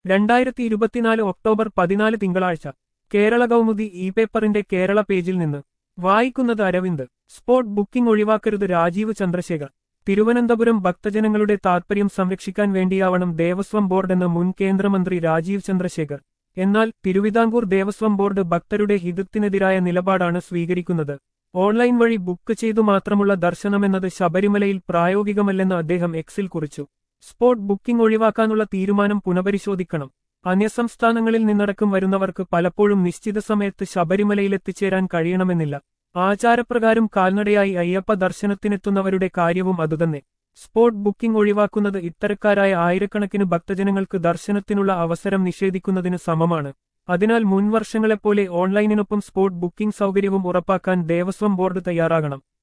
2024 October 14 തിങ്കളാഴ്ച Kerala Kaumudi E പേപ്പറിന്റെ കേരള പേജിൽ നിന്ന് വായിക്കുന്നത് അരവിന്ദ്. സ്പോട്ട് ബുക്കിംഗ് ഒഴിവാക്കരുത് രാജീവ് ചന്ദ്രശേഖർ. തിരുവനന്തപുരം ഭക്തജനങ്ങളുടെ താൽപര്യം സംരക്ഷിക്കാൻ വേണ്ടിയാവണം ദേവസ്വം ബോർഡെന്ന് മുൻ കേന്ദ്രമന്ത്രി രാജീവ് ചന്ദ്രശേഖർ. എന്നാൽ തിരുവിതാംകൂർ ദേവസ്വം ബോർഡ് ഭക്തരുടെ ഹിതത്തിനെതിരായ നിലപാടാണ് സ്വീകരിക്കുന്നത്. ഓൺലൈൻ വഴി ബുക്ക് ചെയ്തു മാത്രമുള്ള ദർശനമെന്നത് ശബരിമലയിൽ പ്രായോഗികമല്ലെന്ന് അദ്ദേഹം എക്സിൽ കുറിച്ചു. സ്പോട്ട് ബുക്കിംഗ് ഒഴിവാക്കാനുള്ള തീരുമാനം പുനഃപരിശോധിക്കണം. അന്യസംസ്ഥാനങ്ങളിൽ നിന്നടക്കം വരുന്നവർക്ക് പലപ്പോഴും നിശ്ചിത സമയത്ത് ശബരിമലയിലെത്തിച്ചേരാൻ കഴിയണമെന്നില്ല. ആചാരപ്രകാരം കാൽനടയായി അയ്യപ്പ ദർശനത്തിനെത്തുന്നവരുടെ കാര്യവും അതുതന്നെ. സ്പോട്ട് ബുക്കിംഗ് ഒഴിവാക്കുന്നത് ഇത്തരക്കാരായ ആയിരക്കണക്കിന് ഭക്തജനങ്ങൾക്ക് ദർശനത്തിനുള്ള അവസരം നിഷേധിക്കുന്നതിന് സമമാണ്. അതിനാൽ മുൻവർഷങ്ങളെപ്പോലെ ഓൺലൈനിനൊപ്പം സ്പോട്ട് ബുക്കിംഗ് സൗകര്യവും ഉറപ്പാക്കാൻ ദേവസ്വം ബോർഡ് തയ്യാറാകണം.